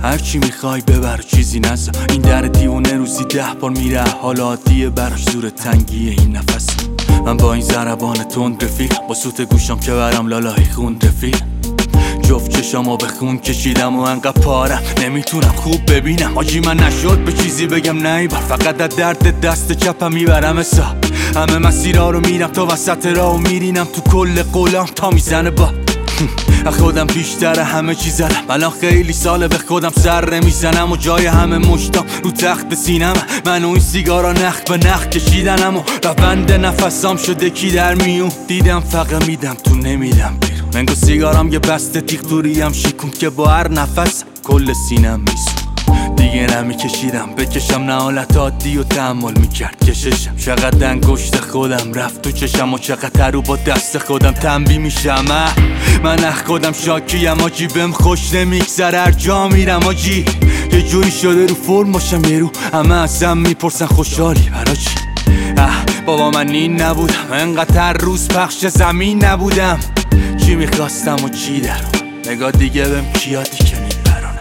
هرچی میخوای ببر چیزی نزا. این در دیوونه روزی 10 بار میره، حال عادیه براش زور تنگیه این نفس. من با این ضربان تند رفیق، با سوت گوشم که برم لالای خون رفیق. جفت چشامو به خون کشیدم و انقدر پارم نمیتونم خوب ببینم. آجی من نشد به چیزی بگم نه بار، فقط از درد دست چپم میبرم حساب. همه مسیرها رو میرم تا وسط راه و میرینم تو کل قولم تا میزنه با خودم بیشتر همه چیز زدم. الان خیلی ساله به خودم سر نمیزنم و جای همه مشتام رو تخت سینم. من و این سیگارا نخ به نخ کشیدنم و روند نفسام شده کی در میون. دیدم فقط میدم تو نمیدم بیرون. منگو سیگارام یه بسته تیغ توریم شیکون که با هر نفس کل سینم میسون. دیگه نمیکشیدم بکشم، نه حالت عادی و تحمل میکرد کششم. چقدر انگشت خودم رفت تو چشم و چقدر رو با دست خودم تنبیه میشم. من خودم شاکیم آجی، بهم خوش نمیگذره هر جا میرم آجی. یه جوری شده رو فرم باشم یه رو همه ازم میپرسن خوشحالی برا چی. بابا من این نبودم، انقدر هر روز پخش زمین نبودم. چی میخواستم و چی درم، نگاه دیگه بهم کیادی که میبرانم.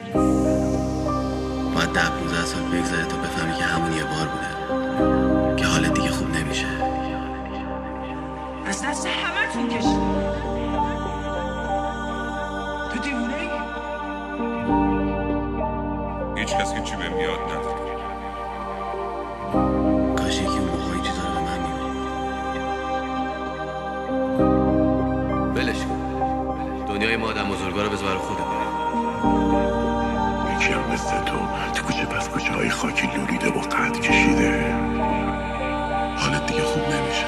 باید 10-15 سال بگذره تا بفهمی که همون یه بار بوده که حالت دیگه خوب نمیشه. از دست همه تون کشید. تو دیوونه ای؟ هیچ کس که چی بهم یاد نداره. کاش یکی اون موقع این چیزا رو به من میگفت. ولش کن، دنیای ما آدم بزرگا رو بذار خودمون. یکی هم مثل تو کوچه پس کوچه های خاکی لولیده و قد کشیده. حالت دیگه خوب نمیشه.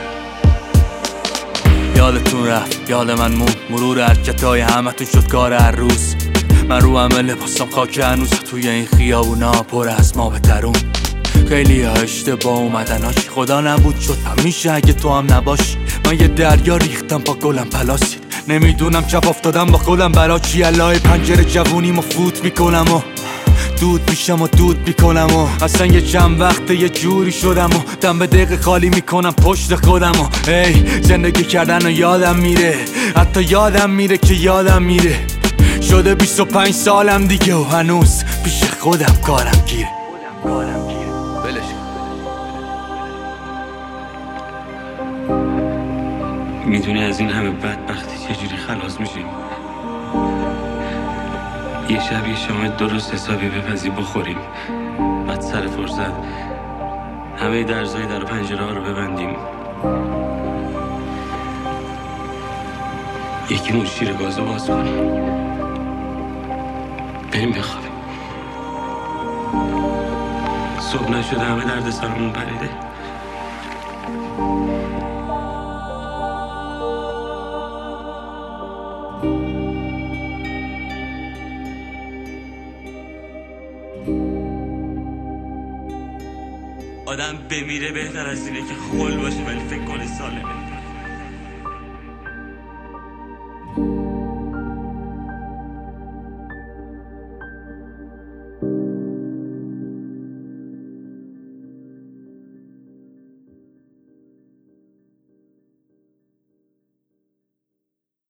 یادتون رفت یاد من مون، مرور حرکتای همتون شد کار هر روز. من رو همه لباسم خاک هنوز، توی این خیابونا پر از ما بترون. خیلی ها اشتباه اومدن هاچی، خدا نبود شد همیشه اگه تو هم نباشی. من یه دریا ریختم با گلم پلاسید، نمیدونم چپ افتادم با خودم برا چی. الهی پنجره جوونیمو فوت میکنم و دود میشم و دود میکنم و اصلا یه چند وقته یه جوری شدم و دم به دقیقه خالی میکنم پشت خودم و زندگی کردن و یادم میره، حتی یادم میره که یادم میره. شده 25 سالم دیگه و هنوز پیش خودم کارم گیره. ولش کن. میدونی از این همه بدبختی چجوری خلاص میشیم؟ یه شب یه شام درست حسابی بپزی بخوریم، بعد سر فرصت همه درزای در و پنجره ها رو ببندیم، یکیمون شیر گازو باز کنیم، بریم بخوابیم. صبح نشده همه درد سرمون پریده. آدم بمیره بهتر از اینه که خل باشه ولی فکر کنه سالمه.